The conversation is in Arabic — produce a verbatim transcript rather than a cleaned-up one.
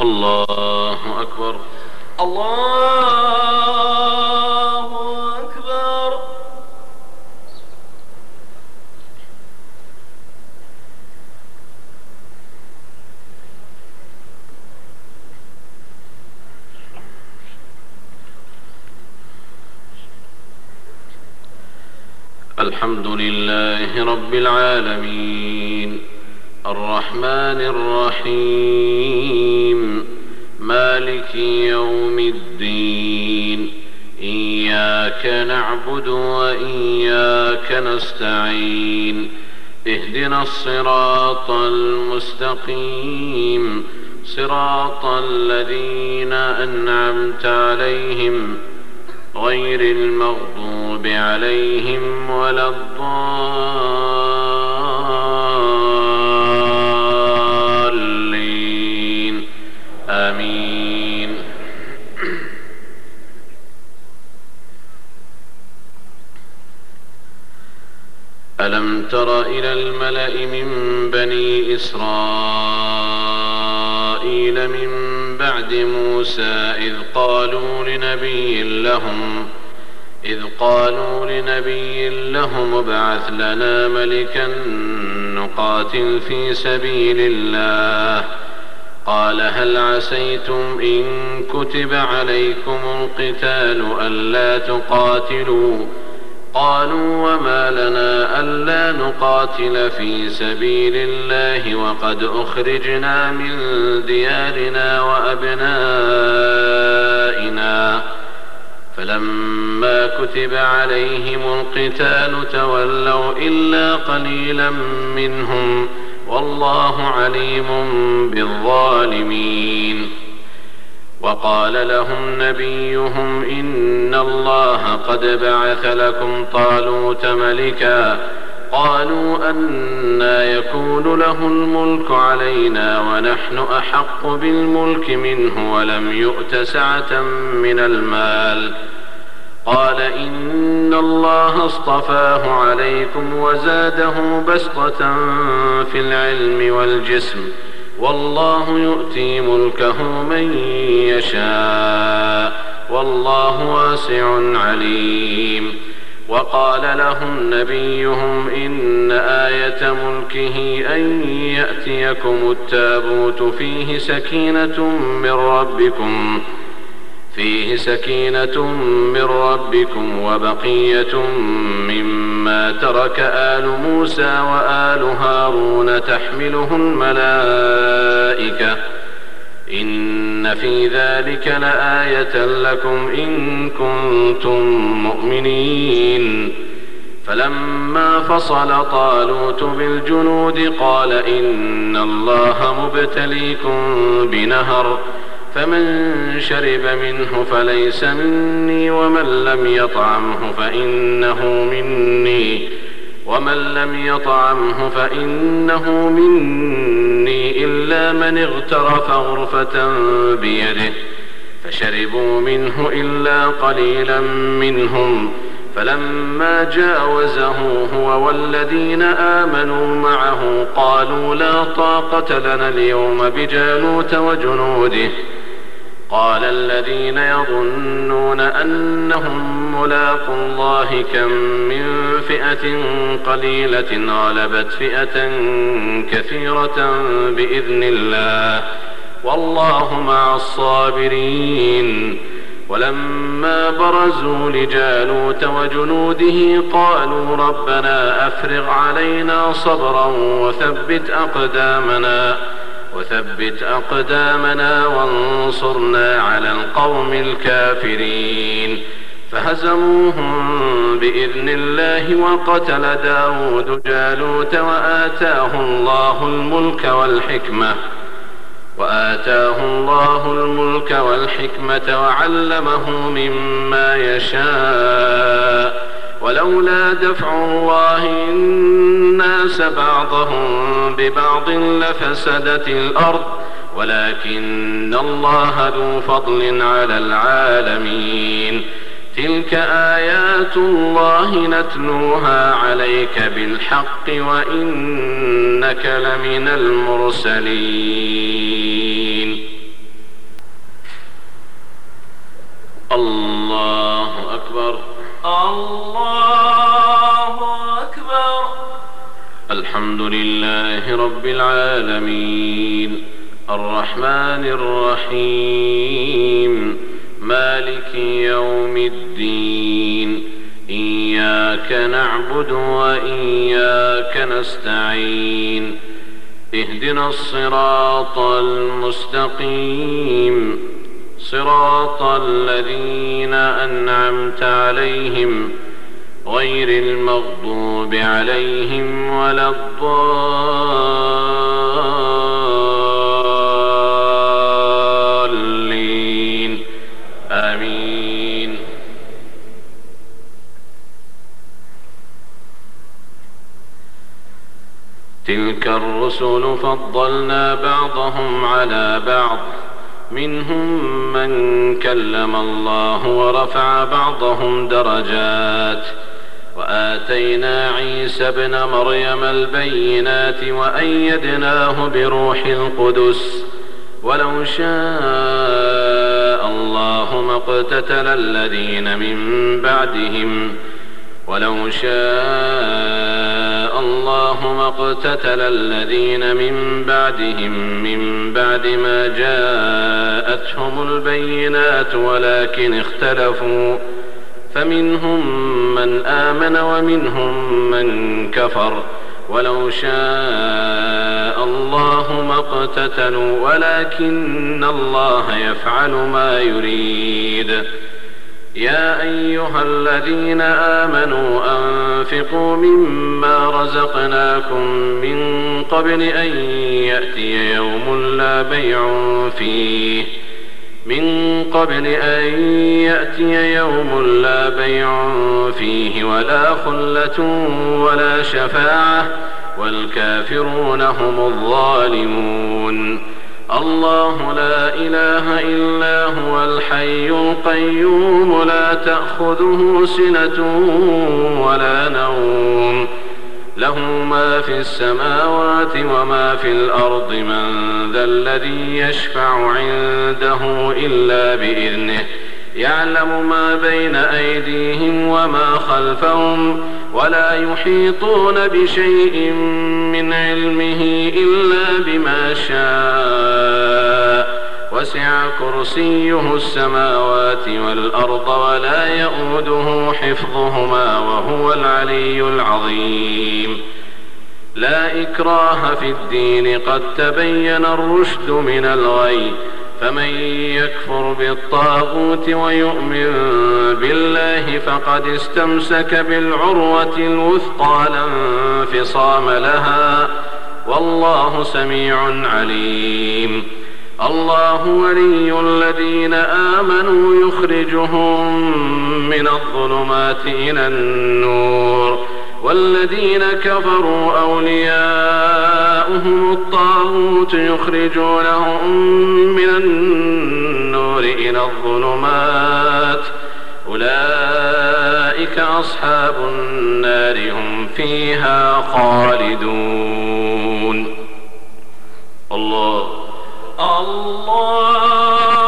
الله أكبر. الله أكبر. الحمد لله رب العالمين الرحمن الرحيم مالك يوم الدين إياك نعبد وإياك نستعين اهدنا الصراط المستقيم صراط الذين أنعمت عليهم غير المغضوب عليهم ولا الضالين آمين. ألم تر إلى الملأ من بني إسرائيل من بعد موسى إذ قالوا لنبي لهم إذ قالوا لنبي لهم ابعث لنا ملكا نقاتل في سبيل الله قال هل عسيتم إن كتب عليكم القتال ألا تقاتلوا قالوا وما لنا ألا نقاتل في سبيل الله وقد أخرجنا من ديارنا وأبنائنا فلما كتب عليهم القتال تولوا إلا قليلا منهم والله عليم بالظالمين. وقال لهم نبيهم إن الله قد بعث لكم طالوت ملكا قالوا أنى يكون له الملك علينا ونحن أحق بالملك منه ولم يؤت سعة من المال قال إن الله اصطفاه عليكم وزاده بسطة في العلم والجسم والله يؤتي ملكه من يشاء والله واسع عليم. وقال لهم نبيهم إن آية ملكه أن يأتيكم التابوت فيه سكينة من ربكم فيه سكينة من ربكم وبقية مما ترك آل موسى وآل هارون تحمله الملائكة إن في ذلك لآية لكم إن كنتم مؤمنين. فلما فصل طالوت بالجنود قال إن الله مبتليكم بنهر فمن شرب منه فليس مني ومن لم يطعمه فإنه مني ومن لم يطعمه فإنه مني إلا من اغترف غرفة بيده فشربوا منه إلا قليلا منهم فلما جاوزه هو والذين آمنوا معه قالوا لا طاقة لنا اليوم بجالوت وجنوده قال الذين يظنون أنهم ملاقوا الله كم من فئة قليلة غلبت فئة كثيرة بإذن الله والله مع الصابرين. ولما برزوا لجالوت وجنوده قالوا ربنا أفرغ علينا صبرا وثبت أقدامنا وثبت أقدامنا وانصرنا على القوم الكافرين فهزموهم بإذن الله وقتل داود جالوت وآتاه الله الملك والحكمة وآتاه الله الملك والحكمة وعلمه مما يشاء ولولا دفع الله الناس بعضهم ببعض لفسدت الأرض ولكن الله ذو فضل على العالمين. تلك آيات الله نتلوها عليك بالحق وإنك لمن المرسلين. الله أكبر. الحمد لله رب العالمين الرحمن الرحيم مالك يوم الدين إياك نعبد وإياك نستعين اهدنا الصراط المستقيم صراط الذين أنعمت عليهم غير المغضوب عليهم ولا الضالين آمين. تلك الرسل فضلنا بعضهم على بعض منهم من كلم الله ورفع بعضهم درجات وآتينا عيسى ابن مريم البينات وأيدناه بروح القدس ولو شاء الله ما اقتتل الذين من بعدهم ولو شاء الله ما اقتتل الذين من بعدهم من بعد ما جاءتهم البينات ولكن اختلفوا فمنهم من آمن ومنهم من كفر ولو شاء الله ما اقتتلوا ولكن الله يفعل ما يريد. يا أيها الذين آمنوا أنفقوا مما رزقناكم من قبل أن يأتي يوم لا بيع فيه من قبل أن يأتي يوم لا بيع فيه ولا خلة ولا شفاعة والكافرون هم الظالمون. الله لا إله إلا هو الحي القيوم لا تأخذه سنة ولا نوم له ما في السماوات وما في الأرض من ذا الذي يشفع عنده إلا بإذنه يعلم ما بين أيديهم وما خلفهم ولا يحيطون بشيء من علمه إلا بما شاء وسع كرسيه السماوات والأرض ولا يؤوده حفظهما وهو العلي العظيم. لا إكراه في الدين قد تبين الرشد من الغي فمن يكفر بالطاغوت ويؤمن بالله فقد استمسك بالعروة الوثقى لا انفصام لها والله سميع عليم. الله ولي الذين آمنوا يخرجهم من الظلمات إلى النور والذين كفروا أولياؤهم الطاغوت يخرجونهم من النور إلى الظلمات أولئك أصحاب النار هم فيها خالدون. الله الله